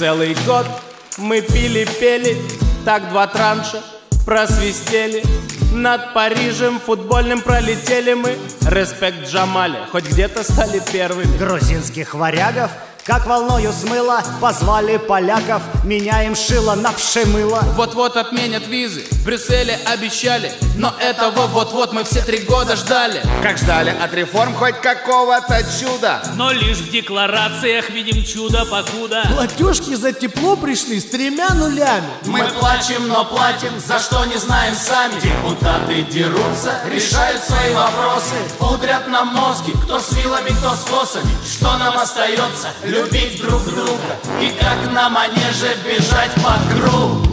Целый год мы пили, пели, так два транша просвистели. Над Парижем футбольным пролетели мы. Респект Джамале, хоть где-то стали первыми. Грузинских варягов как волною смыло, позвали поляков, меняем шило на пшемыло. Вот-вот отменят визы, в Брюсселе обещали, но этого вот-вот мы все 3 года ждали. Как ждали от реформ хоть какого-то чуда, но лишь в декларациях видим чудо покуда. Платежки за тепло пришли с 3 нулями. Мы плачем, но платим, за что не знаем сами. Депутаты дерутся, решают свои вопросы, пудрят нам мозги, кто с вилами, кто с косами. Что нам остается? Любить друг друга и как на манеже бежать по кругу.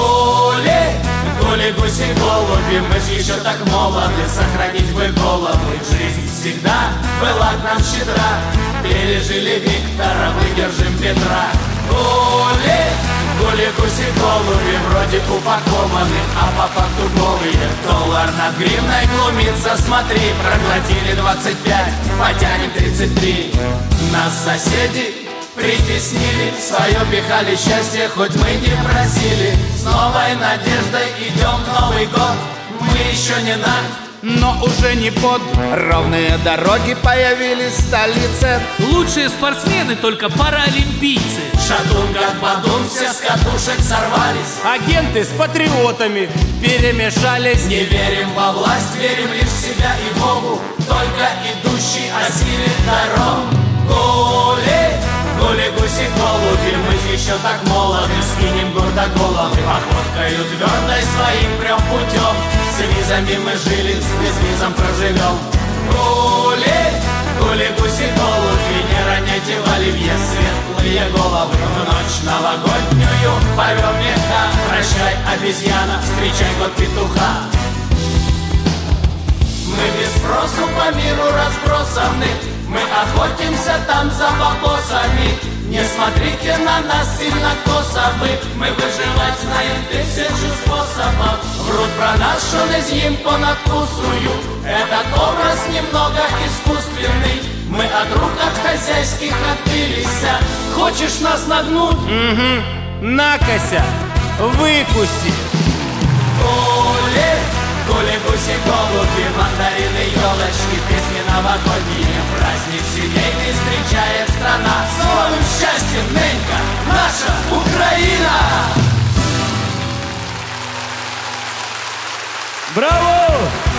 Гули, гули, гуси, голуби, мы ж еще так молоды, сохранить бы головы. Жизнь всегда была к нам щедра, пережили Виктора, выдержим Петра. Гули, гули, гуси, голуби, вроде упакованы, а по факту голые. Доллар над гривной глумится, смотри, проглотили 25, потянем 33. Нас соседи притеснили, свое пихали счастье, хоть мы не просили. С новой надеждой идем в Новый год, мы еще не над, но уже не под. Ровные дороги появились в столице. Лучшие спортсмены только паралимпийцы. Шатун как бадун, все с катушек сорвались. Агенты с патриотами перемешались. Не верим во власть, верим лишь в себя и Богу, только идущий осилит дорогу. Гули, гули, гуси, голуби, мы еще так молоды, скинем гордо головы. Походкою твердой своим прям путем, с визами мы жили, с безвизом проживем. Гули, гули, гуси, голуби, не роняйте в оливье светлые головы. В ночь новогоднюю порвем меха, прощай, обезьяна, встречай год петуха. Мы без спросу по миру разбросаны, мы охотимся там за бабосами. Не смотрите на нас сильно косо, мы выживать знаем 1000 способов. Врут про нас, что не з'їм понад вкусую. Этот образ немного искусственный, мы от рук от хозяйских отбились. Хочешь нас нагнуть? Угу, накося, выкуси. Гули, гули, гуси, голуби, мандарины, елочки, песни новогодние, праздник семейный встречает страна. С новым счастьем, ненька, наша Украина! Браво!